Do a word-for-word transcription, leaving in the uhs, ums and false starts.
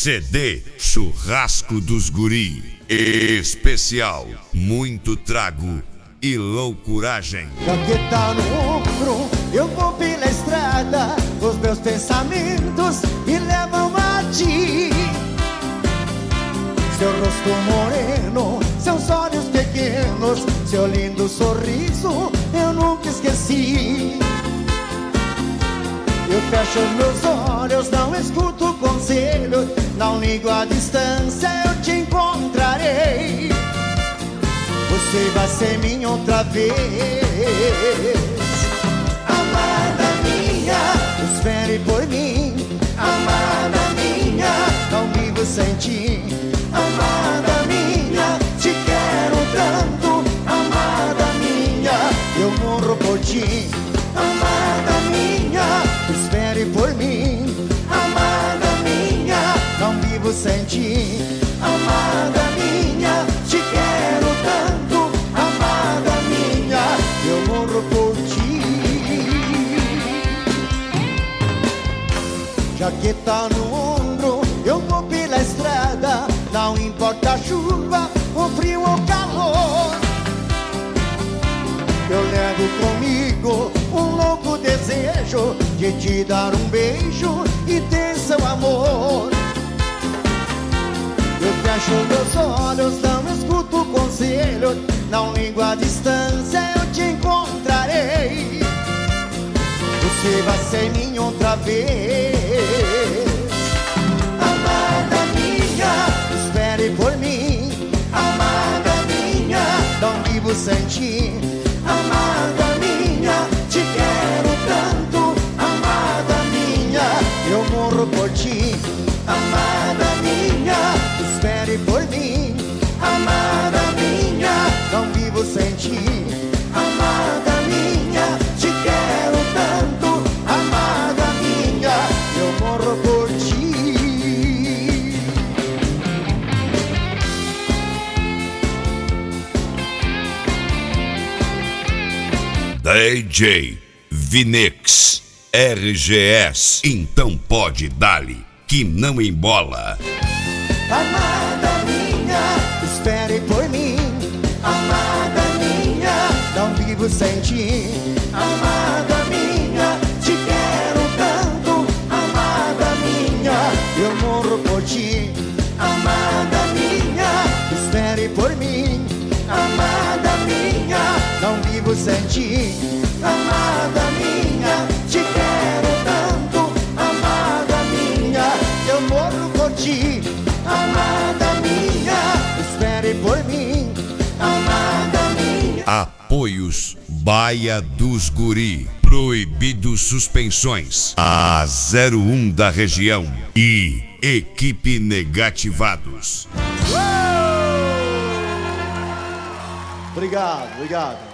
C D Churrasco dos Guri. Especial, muito trago e loucuragem. Jaqueta no ombro, eu vou pela estrada, os meus pensamentos me levam a ti. Seu rosto moreno, seus olhos pequenos, seu lindo sorriso, eu nunca esqueci. Eu fecho meus olhos, não escuto conselho, não ligo a distância, eu te encontrarei. Você vai ser minha outra vez. Amada minha, espere por mim. Amada minha, não vivo sem ti. Amada minha, te quero tanto. Amada minha, eu morro por ti. Amada minha, espere por mim. Amada minha, não vivo sem ti. Amada minha, te quero tanto. Amada minha, eu morro por ti. Jaqueta no ombro, eu vou pela estrada, não importa a chuva, o frio ou o calor. Eu levo comigo um louco desejo de te dar um beijo e ter seu amor. Eu fecho meus olhos, não escuto conselho, não ligo a distância, eu te encontrarei. Você vai ser minha outra vez. Amada minha, espere por mim. Amada minha, não vivo sem ti. Amada minha, te quero tanto. Amada minha, eu morro por ti. Amada minha, espere por mim. Amada minha, não vivo sem ti. Amada minha, te quero tanto. Amada minha, eu morro por ti. D J Vinix R G S. Então pode dar-lhe que não embola. Amada minha, espere por mim. Amada minha, não vivo sem ti. Amada minha, te quero tanto. Amada minha, eu morro por ti. Amada minha, espere por mim. Amada minha, não vivo sem ti. Amada minha, te quero tanto. Amada minha, eu morro por ti. Amada minha, espere por mim. Amada minha. Apoios Baia dos Guri. Proibido suspensões. A zero um da região. E Equipe Negativados. Obrigado, obrigado.